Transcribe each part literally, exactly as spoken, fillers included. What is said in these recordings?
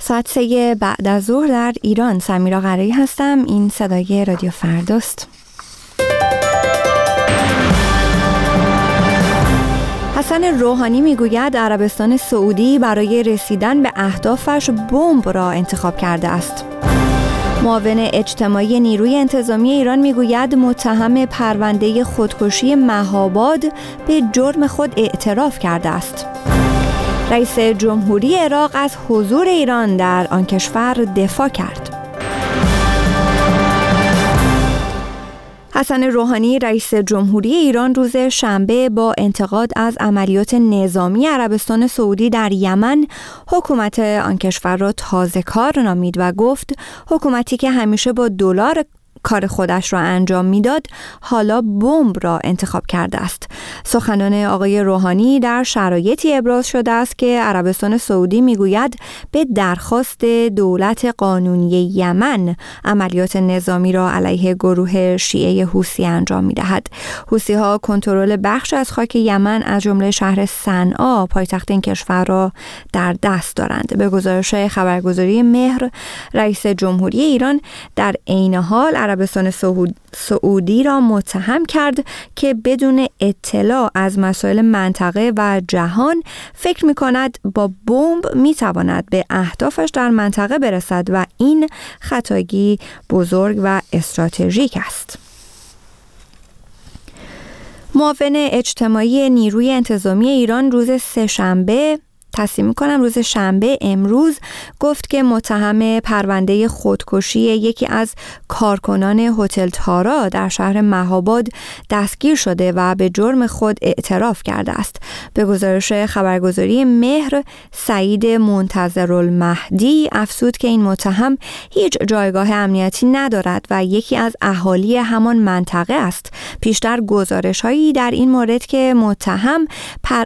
ساعت سه بعد از ظهر در ایران. سمیرا قرایی هستم. این صدای رادیو فرداست. حسن روحانی میگوید عربستان سعودی برای رسیدن به اهدافش بمب را انتخاب کرده است. معاون اجتماعی نیروی انتظامی ایران میگوید متهم پرونده خودکشی مهاباد به جرم خود اعتراف کرده است. رئیس جمهوری عراق از حضور ایران در آن کشور دفاع کرد. حسن روحانی رئیس جمهوری ایران روز شنبه با انتقاد از عملیات نظامی عربستان سعودی در یمن حکومت آن کشور را تازه‌کار نامید و گفت حکومتی که همیشه با دلار کار خودش را انجام میداد حالا بمب را انتخاب کرده است. سخنان آقای روحانی در شرایطی ابراز شده است که عربستان سعودی میگوید به درخواست دولت قانونی یمن عملیات نظامی را علیه گروه شیعه حوثی انجام میدهد. حوثی‌ها کنترل بخش از خاک یمن از جمله شهر صنعا پایتخت این کشور را در دست دارند. به گزارش خبرگزاری مهر، رئیس جمهوری ایران در عین حال عربستان سعودی را متهم کرد که بدون اطلاع از مسائل منطقه و جهان فکر می‌کند با بمب می‌تواند به اهدافش در منطقه برسد و این خطاگی بزرگ و استراتژیک است. معاون اجتماعی نیروی انتظامی ایران روز سه‌شنبه تصمیم می‌کنم روز شنبه امروز گفت که متهم پرونده خودکشی یکی از کارکنان هتل تارا در شهر مهاباد دستگیر شده و به جرم خود اعتراف کرده است. به گزارش خبرگزاری مهر، سعید منتظرالمهدی افزود که این متهم هیچ جایگاه امنیتی ندارد و یکی از اهالی همان منطقه است. پیشتر گزارش‌هایی در این مورد که متهم پر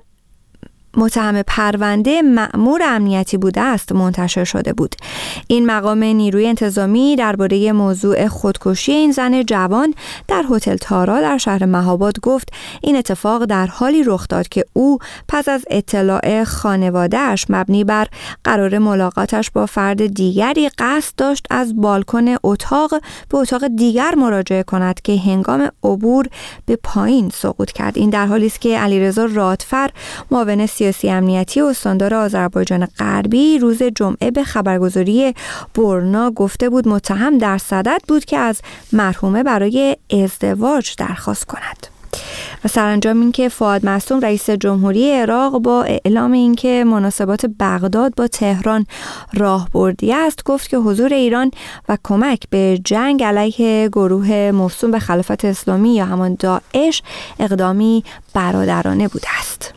متهم پرونده مأمور امنیتی بوده است منتشر شده بود. این مقام نیروی انتظامی درباره موضوع خودکشی این زن جوان در هتل تارا در شهر مهاباد گفت این اتفاق در حالی رخ داد که او پس از اطلاع خانواده‌اش مبنی بر قرار ملاقاتش با فرد دیگری قصد داشت از بالکن اتاق به اتاق دیگر مراجعه کند که هنگام عبور به پایین سقوط کرد. این در حالی است که علیرضا رادفر، معاون سیاسی امنیتی استاندار آذربایجان غربی، روز جمعه به خبرگزاری برنا گفته بود متهم در صدد بود که از مرحومه برای ازدواج درخواست کند. و سرانجام این که فؤاد معصوم رئیس جمهوری عراق با اعلام اینکه مناسبات بغداد با تهران راهبردی است گفت که حضور ایران و کمک به جنگ علیه گروه موسوم به خلافت اسلامی یا همان داعش اقدامی برادرانه بوده است.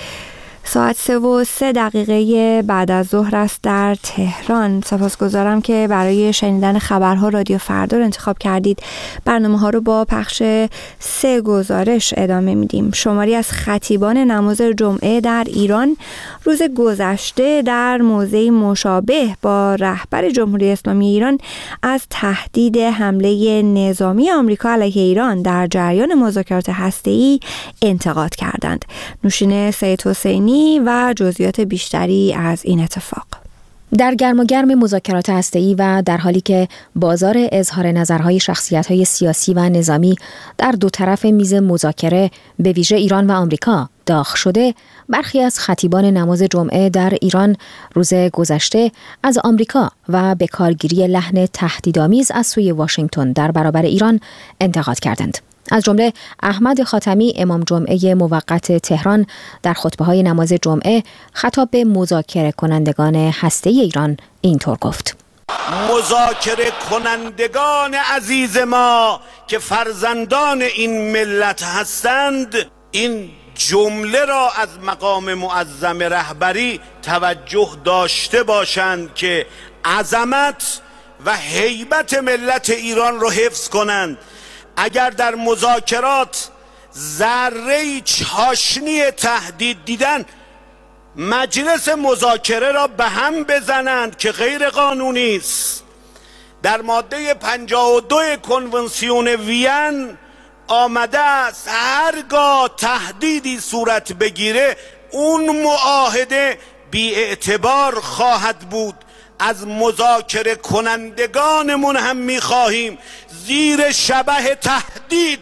ساعت سه و سه دقیقه بعد از ظهر است در تهران. سپاسگزارم که برای شنیدن خبرها رادیو فردا رو انتخاب کردید. برنامه ها رو با پخش سه گزارش ادامه میدیم. شماری از خطیبان نماز جمعه در ایران روز گذشته در موضعی مشابه با رهبر جمهوری اسلامی ایران از تهدید حمله نظامی آمریکا علیه ایران در جریان مذاکرات هسته‌ای انتقاد کردند. نوشین سید حسینی و جزئیات بیشتری از این اتفاق. در گرم و گرم مذاکرات هسته‌ای و در حالی که بازار اظهار نظرهای شخصیت‌های سیاسی و نظامی در دو طرف میز مذاکره به ویژه ایران و آمریکا داغ شده، برخی از خطیبان نماز جمعه در ایران روز گذشته از آمریکا و به کارگیری لحن تهدیدآمیز از سوی واشنگتن در برابر ایران انتقاد کردند. از جمله احمد خاتمی امام جمعه موقت تهران در خطبه‌های نماز جمعه خطاب به مذاکره کنندگان هسته‌ای ایران اینطور گفت: مذاکره کنندگان عزیز ما که فرزندان این ملت هستند، این جمله را از مقام معظم رهبری توجه داشته باشند که عظمت و هیبت ملت ایران را حفظ کنند. اگر در مذاکرات ذره چاشنی تهدید دیدن، مجلس مذاکره را به هم بزنند که غیر قانونی است. در ماده پنجاه و دو کنونسیون وین آمده است هرگاه تهدیدی صورت بگیره اون معاهده بی اعتبار خواهد بود از مذاکره کنندگانمون هم میخواهیم زیر شبح تهدید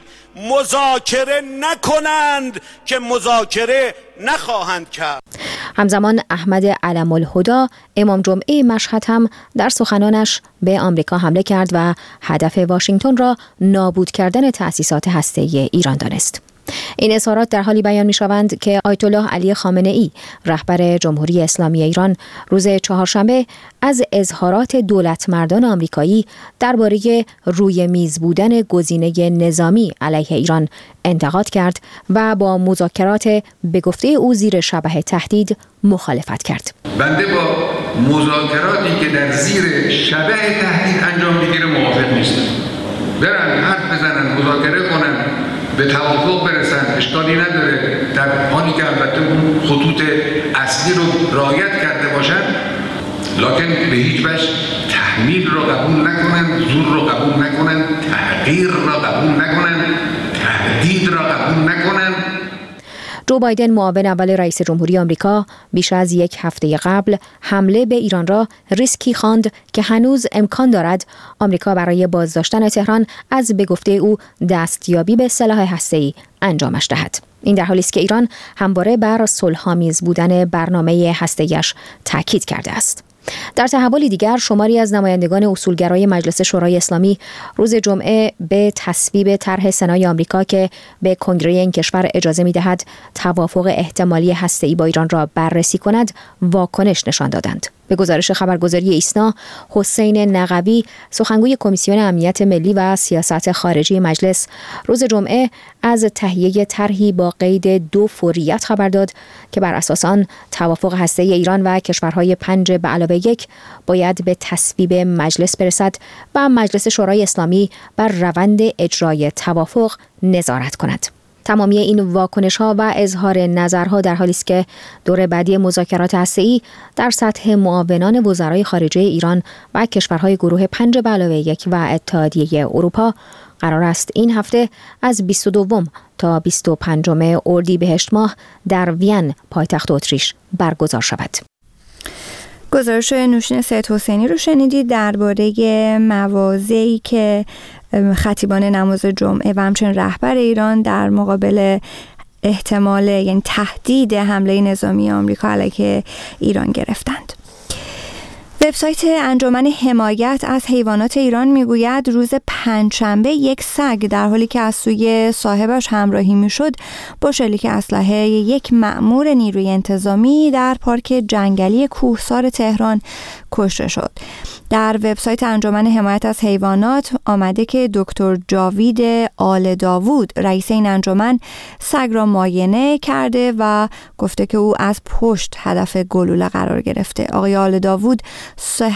مذاکره نکنند که مذاکره نخواهند کرد. همزمان احمد علم الهدا امام جمعه مشهد هم در سخنانش به آمریکا حمله کرد و هدف واشنگتن را نابود کردن تأسیسات هسته‌ای ایران دانست. این اظهارات در حالی بیان می شوند که آیت الله علی خامنه ای رهبر جمهوری اسلامی ایران روز چهارشنبه از اظهارات دولتمردان آمریکایی درباره روی میز بودن گزینه نظامی علیه ایران انتقاد کرد و با مذاکرات به گفته او زیر شبح تهدید مخالفت کرد. بنده با مذاکراتی که در زیر شبح تهدید انجام میگیره موافق نیستم. برن حرف بزنن، مذاکره کنن، به توافق برسن، اشکالی نداره، در حالی که البته اون خطوط اصلی رو رعایت کرده باشن، لکن به هیچ وجه تحمیل رو قبول نکنن، زور رو قبول نکنن، تحقیر را قبول نکنن، تهدید را قبول نکنن. جو بایدن معاون اول رئیس جمهوری آمریکا بیش از یک هفته قبل حمله به ایران را ریسکی خواند که هنوز امکان دارد آمریکا برای بازداشتن تهران از به گفته او دستیابی به سلاح هسته‌ای انجامش دهد. این در حالی است که ایران همواره بر صلح‌آمیز بودن برنامه هسته‌ایش تاکید کرده است. در تحولی دیگر شماری از نمایندگان اصولگرای مجلس شورای اسلامی روز جمعه به تصویب طرح سنای آمریکا که به کنگره این کشور اجازه می‌دهد توافق احتمالی هسته‌ای با ایران را بررسی کند واکنش نشان دادند. به گزارش خبرگزاری ایسنا، حسین نقوی سخنگوی کمیسیون امنیت ملی و سیاست خارجی مجلس روز جمعه از تهیه طرحی با قید دو فوریت خبر داد که بر اساس آن توافق هسته‌ای ایران و کشورهای پنج به علاوه یک باید به تصویب مجلس برسد و مجلس شورای اسلامی بر روند اجرای توافق نظارت کند. تمامی این واکنش‌ها و اظهار نظرها در حالی است که دور بعدی مذاکرات هسته‌ای در سطح معاونان وزرای خارجه ایران و کشورهای گروه پنج به علاوه یک و اتحادیه اروپا قرار است این هفته از بیست و دو تا بیست و پنج اردیبهشت ماه در وین پایتخت اتریش برگزار شود. گزارش نوشین سید حسینی رو شنیدید درباره مواضعی که خطیبان نماز جمعه و همچنین رهبر ایران در مقابل احتمال یعنی تهدید حمله نظامی آمریکا علیه ایران گرفتند. وبسایت انجمن حمایت از حیوانات ایران میگوید روز پنجشنبه یک سگ در حالی که از سوی صاحبش همراهی میشد با شلیک اسلحه یک مأمور نیروی انتظامی در پارک جنگلی کوهسار تهران کشته شد. در وبسایت انجمن حمایت از حیوانات آمده که دکتر جاوید آل داوود رئیس این انجمن سگ را معاینه کرده و گفته که او از پشت هدف گلوله قرار گرفته. آقای آل داوود صح...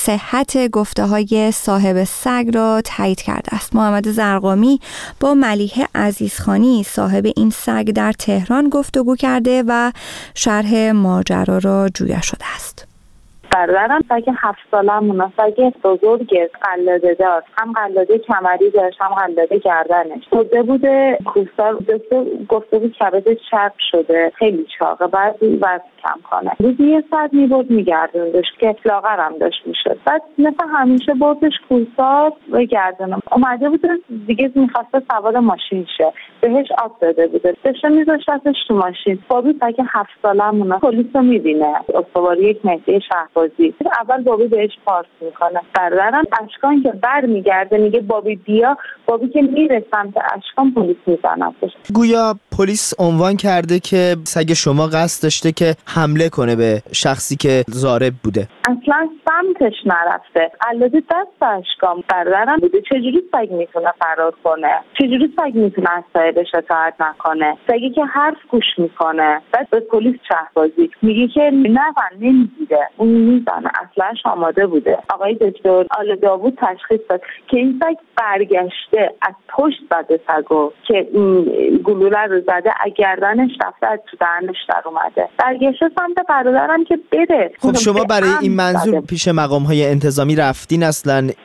صحت گفته های صاحب سگ را تایید کرده است. محمد زرقامی با ملیحه عزیزخانی صاحب این سگ در تهران گفتگو کرده و شرح ماجرا را جویا شده است. برادرم سگ هفت سالمونه، سگ بزرگه، قلاده دار، هم قلاده کمری داشت هم قلاده گردنش. خورده بوده کوهسار، گفته بود کبدش چرب شده، خیلی چاقه، بعد وزن کم کنه. روزی یه ساعت میبرد میگردوندش که لاغرم داشت میشد. بعد مثل همیشه بردش کوهسار و گردونم. اومده بوده دیگه میخواسته سوار ماشین شه، بهش آب داده بوده، داشته میذاشتش تو ماشین. بابی سگ هفت سالمونه، پلیس رو میبینه، استواری یک مهدی شهر اول بابی بهش پارس میکنه. برادرم اشکان که بر میگرده میگه بابی بیا، بابی که میره سمت اشکان پلیس میزنه. گویا پلیس عنوان کرده که سگ شما قصد داشته که حمله کنه به شخصی که ضارب بوده. اصلا سمتش نرفته، قلاده دست اشکان. برادرم بوده چجوری سگ میتونه فرار کنه؟ چجوری سگ میتونه از صاحبش اطاعت نکنه؟ سگی که حرف گوش میکنه. بعد به پلیس چهبازی میگه که نه من نمیگیره، اون میزنه، اصلاش آماده بوده. آقای دکتر آل داوود تشخیص داد که این سگ برگشته از پشت زده سگو که گلوله رو زده، گردنش رفته از تو دهنش در اومده، برگشته سمت برادرم که بره. خب شما برای این منظور پیش مقام های انتظامی رفتین؟ اصلا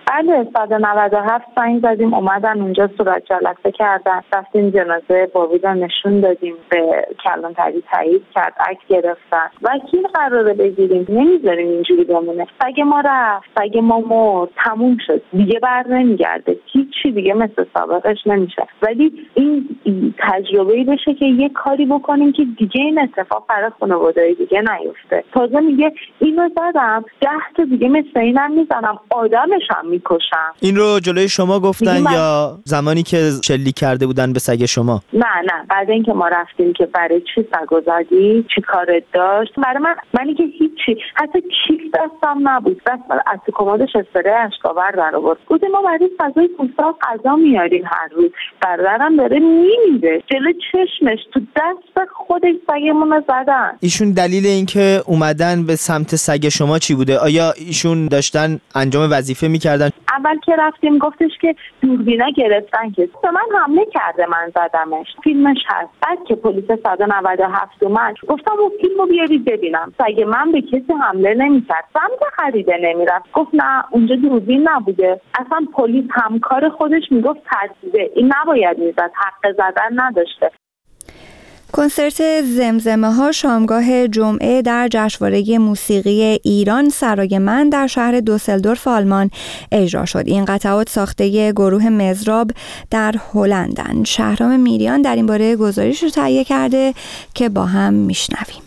بله صد و نود و هفت زنگ زدیم، اومدن اونجا صورت جلسه کردن، رفتیم جنازه بابی رو نشون دادیم، به کلانتری تایید کرد، عکس گرفتن. وکیل قراره بگیریم، نمیذاریم اینجوری بمونه. اگه ما رفت، اگه ما مرد، تموم شد دیگه، بر نمیگرده، هیچی دیگه مثل سابقش نمیشه. ولی این تجربه‌ای بشه که یه کاری بکنیم که دیگه این اتفاق برای خانواده‌های دیگه نیفته. تازه میگه اینو زدم ده تا دیگه مثل اینم میزنم، آدمش هم میکشم. این رو جلوی شما گفتن یا زمانی که شلیک کرده بودن به سگ شما؟ نه نه بعد اینکه ما رفتیم که برای چی سگو زدی، چی کارت داشت، برای من منی که هیچی، حتی کیف دستم نبود، دست از تو کمدش استره اشکاور در آورد. گفتم ما برای فضای کوستا غذا میاریم هر روز، برادرم داره میمیره جلوی چشمش، تو دست خودش سگمون زدن. ایشون دلیل اینکه اومدن به سمت سگ شما چی بوده؟ آیا ایشون داشتن انجام وظیفه میکردن؟ اول که رفتیم گفتش که دوربینا گرفتن که به من حمله کرده، من زدمش، فیلمش هست. بعد که پلیس صد و نود و هفت اومد گفتم اون فیلمو بیارید ببینم. سگ من به کسی حمله نمیکرد، سمت خریده نمیرفت. گفت نه اونجا دوربین نبوده، اصلا پلیس همکار خودش میگفت ترسیده، این نباید میزد، حق زدن نداشته. کنسرت زمزمه ها شامگاه جمعه در جشنواره موسیقی ایران سرای من در شهر دوسلدورف آلمان اجرا شد. این قطعات ساخته گروه مزراب در هلندن. شهرام میریان در این باره گزارش رو تهیه کرده که با هم میشنویم.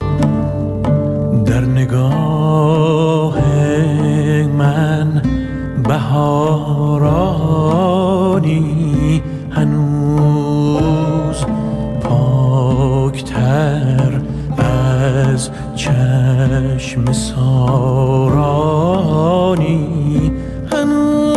در نگاه من بهارانی هنوز پاکتر از چشم سارانی هنوز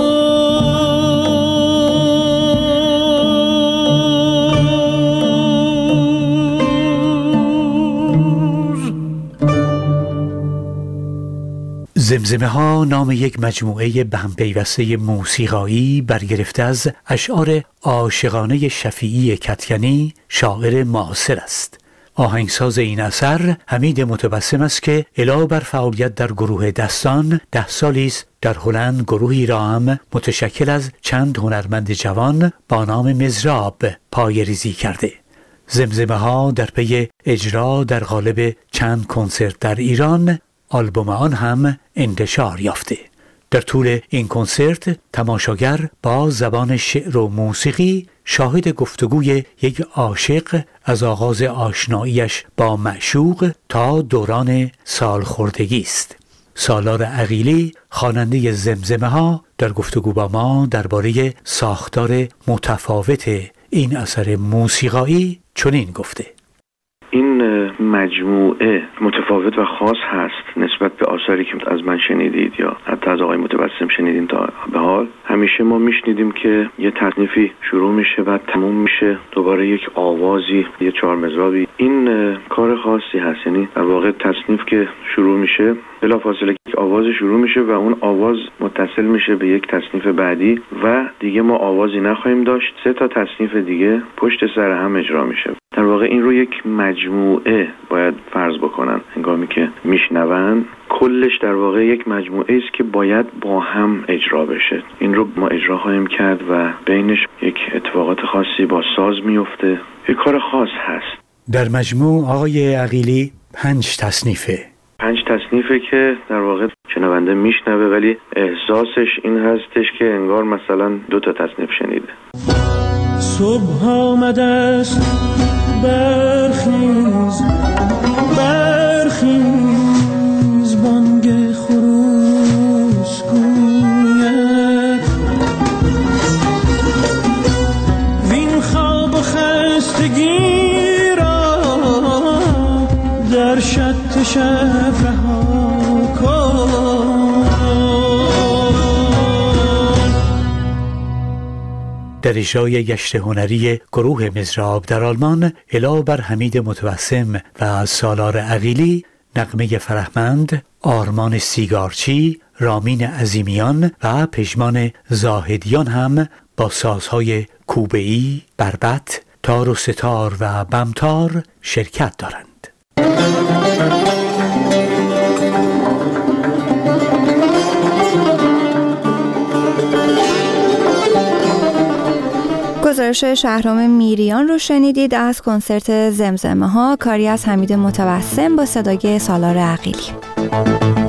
زمزمه ها نام یک مجموعه به هم پیوسته موسیقایی برگرفته از اشعار عاشقانه شفیعی کدکنی، شاعر معاصر است. آهنگساز این اثر حمید متبسم است که علاوه بر فعالیت در گروه دستان، ده سالی است در هلند گروهی را هم متشکل از چند هنرمند جوان با نام مزراب پایه‌ریزی کرده. زمزمه ها در پی اجرا در قالب چند کنسرت در ایران، آلبوم آن هم انتشار یافته. در طول این کنسرت تماشاگر با زبان شعر و موسیقی شاهد گفتگوی یک عاشق از آغاز آشناییش با معشوق تا دوران سالخوردگی است. سالار عقیلی خواننده زمزمه ها در گفتگو با ما درباره ساختار متفاوت این اثر موسیقایی چنین گفته: این مجموعه متفاوت و خاص هست نسبت به آثاری که از من شنیدید یا حتی از آقای متبسم شنیدیم تا به حال. همیشه ما میشنیدیم که یه تصنیفی شروع میشه و تموم میشه دوباره یک آوازی، یه چهار مزرابی. این کار خاصی هست، یعنی در واقع تصنیف که شروع میشه بلافاصله یک آواز شروع میشه و اون آواز متصل میشه به یک تصنیف بعدی و دیگه ما آوازی نخواهیم داشت، سه تا تصنیف دیگه پشت سر هم اجرا میشه. در واقع این رو یک مجموعه باید فرض بکنن هنگامی که میشنون. کلش در واقع یک مجموعه است که باید با هم اجرا بشه. این رو ما اجرا خواهیم کرد و بینش یک اتفاقات خاصی با ساز میفته. یک کار خاص هست. در مجموع آقای عقیلی پنج تصنیفه. پنج تصنیفه که در واقع شنونده میشنوه ولی احساسش این هستش که انگار مثلا دو تا تصنیف شنیده. صبح آمده است، برخیز برخیز بانگ خروس گوید وین خواب خستگی را در شط شب رها کن. در اجرای گشت هنری گروه مزراب در آلمان علاوه بر حمید متبسم و سالار عقیلی، نغمه فرهمند، آرمان سیگارچی، رامین عظیمیان و پژمان زاهدیان هم با سازهای کوبه‌ای، بربط، تار و ستار و بمتار شرکت دارند. تراش شهرام میریان رو شنیدید از کنسرت زمزمه ها، کاری از حمید متبسم با صدای سالار عقیلی.